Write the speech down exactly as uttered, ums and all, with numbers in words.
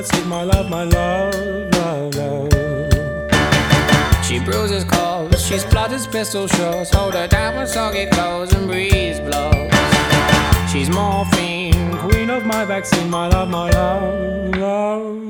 Take my love, my love, love, love. She bruises calls, she splutters pistol shots. Hold her down when soggy clothes and breeze blows. She's morphine, queen of my vaccine, my love, my love, love.